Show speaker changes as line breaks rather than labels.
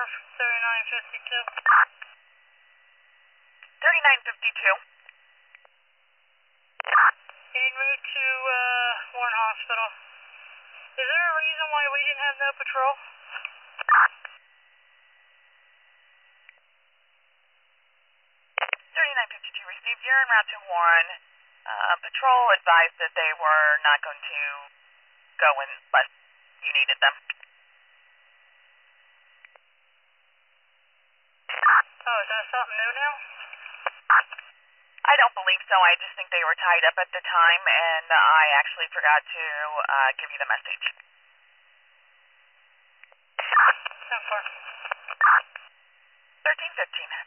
3952.
3952.
En route to Warren Hospital. Is there a reason why we didn't have no patrol?
3952 received. You're en route to Warren. Patrol advised that they were not going to go unless you needed them.
Oh, is that something new now?
I don't believe so. I just think they were tied up at the time, and I actually forgot to give you the message.
10-4.
1315.